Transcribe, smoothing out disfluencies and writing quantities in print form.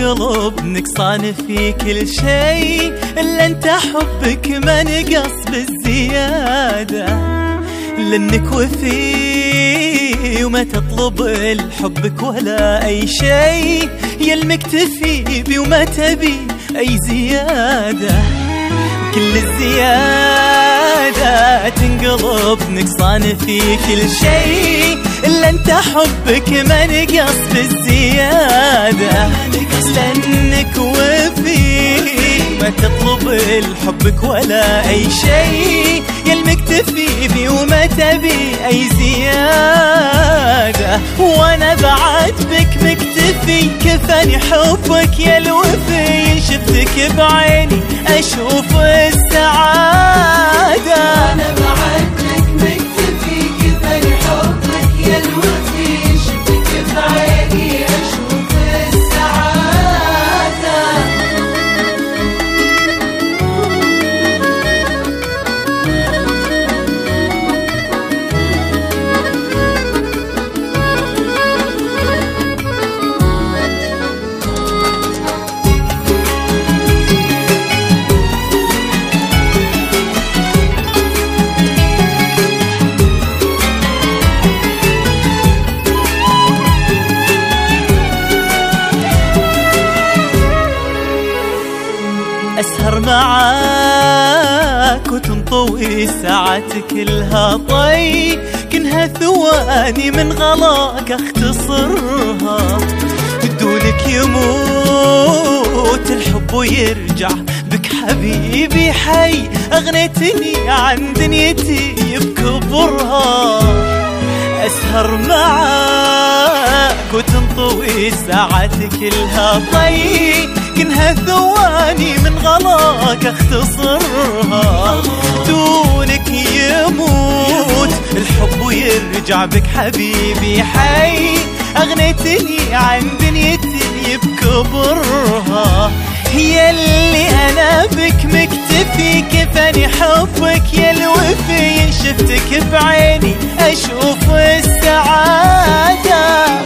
تنقلب نقصان في كل شيء، إلا انت حبك ما نقص بالزيادة، لانك وفي وما تطلب لحبك ولا اي شيء، يا المكتفي بي وما تبي اي زيادة. كل الزيادة تنقلب نقصان في كل شيء، إلا انت حبك ما نقص بالزيادة، لأنك وفي ما تطلب لحبك ولا أي شيء، يا المكتفي بي وما تبي أي زيادة. وأنا بعد بك مكتفي، كفاني حبك يا الوفي، شفتك بعيني أشوف السعادة. أنا بعد بك مكتفي، كفاني حبك يا الوفي، شفتك بعيني أشوف السعادة. أسهر معاك وتنطوي ساعات كلها طي، كنها ثواني من غلاك اختصرها، بدونك يموت الحب ويرجع بك حبيبي حي، أغنيتني عن دنيتي بكبرها. أسهر معاك وتنطوي ساعات كلها طي، كنها ثواني من غلاك اختصرها، دونك يموت الحب ويرجع بك حبيبي حي، أغنيتني عن دنيتي بكبرها. هي اللي أنا بك مكتفي، كفاني حبك يا الوفي، شفتك بعيني أشوف السعادة.